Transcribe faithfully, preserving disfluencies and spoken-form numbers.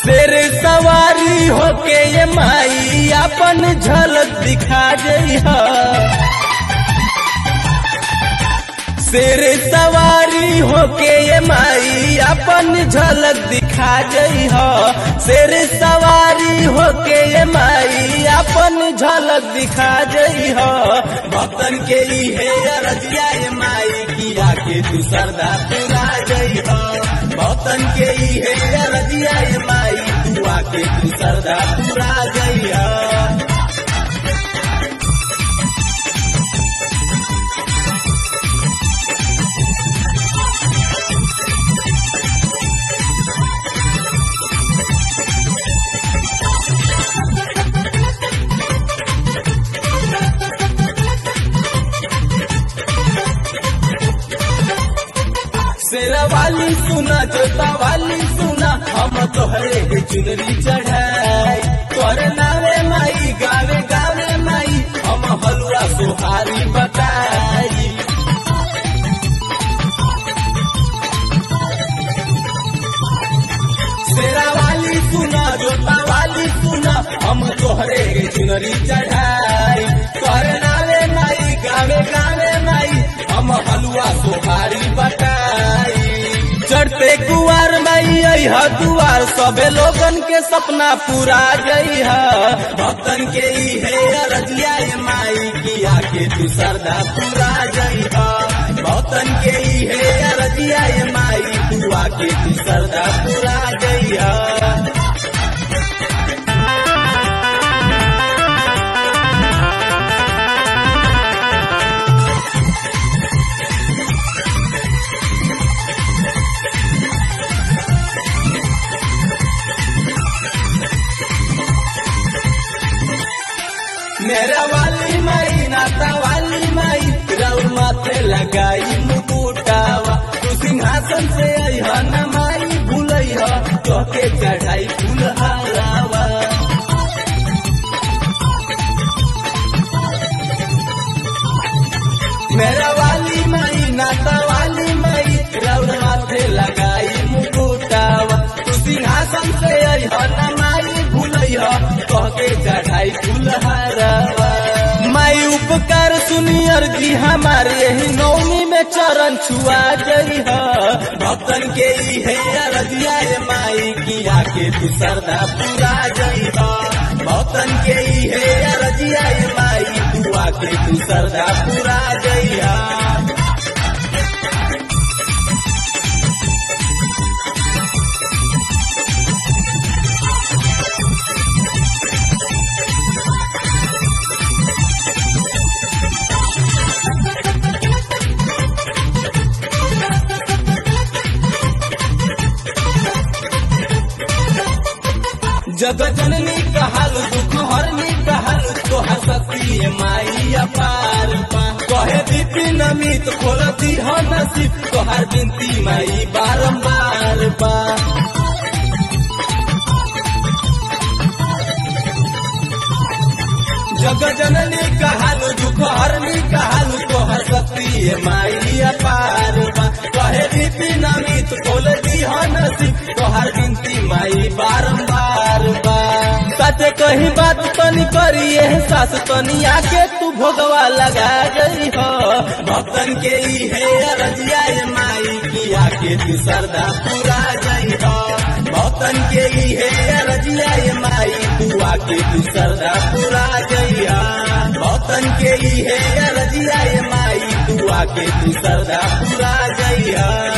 शेर सवारी होके ये माई अपन झलक दिखा जइहा। शेर सवारी होके ये माई अपन झलक दिखा जइहा। शेर सवारी होके ये माई अपन झलक दिखा जइहा। भक्तन के इहे अरजिया ये माई किया के तू सरदा पूरा जइहा। भक्तन के इहे अरजिया ये माई तू आके तू सरदा पूरा जइहा। शेरा वाली सुना जोता वाली सुना हम तोहरे के चुनरी चढ़ाई। तोरे नावे माई गावे गावे माई हम हलवा सुहारी बताई। शेरा वाली सुना जोता वाली सुना हम तोहरे के चुनरी चढ़ाई। तोरे नावे माई गावे गावे माई हम हलवा सुहारी बताई। चढ़ते कुआर माई अइहा दुआर सबे लोगन के सपना पूरा जइहा। भक्तन के इहे अरजिया ये माई किया के तू सरदा पूरा जइहा। भक्तन के इहे अरजिया ये माई तू आके तू सरदा पूरा जइहा। मेरा वाली माई नाता वाली माई रउर माथे लगाई मुकुटावा। तू सिंहासन से अइहा न माई भूलइहा तोके चढ़ाई फूल हारावा। मेरा वाली माई नाता वाली माई रउर माथे लगाई मुकुटावा। तू सिंहासन से अइहा न माई भूलइहा तोके चढ़ाई फूल हारावा। माई उपकार सुनी अर्जी हमारे यही नौमी में चरण छुआ जइहा। भक्तन के इहे अरजिया ये माई किया के तू सरदा पूरा जइहा। भक्तन के इहे अरजिया ये माई तू आके तू सरदा पूरा जइहा। जग जननी कहल दुख हरनी कहल तोहर शक्ति माई अपार पा। कहे विपिन अमित खोलती हो नसीब तोहर बिनती माई बारंबार बा। जग जननी कहल दुख हरनी कहल तोहर शक्ति माई अपार बा। कहे विपिन अमित खोलती हो नसीब तोहर बिनती माई बारंबार बा। सच कही बात तनी करी एहसास तनी आके तू भोगवा लगा जइहा। भक्तन के इहे अरजिया ये माई किया के तू सरदा पूरा जइहा। भक्तन के इहे अरजिया ये माई तू आके तू सरदा पूरा जइहा। भक्तन के इहे अरजिया ये माई तू आके तू सरदा पूरा जइहा।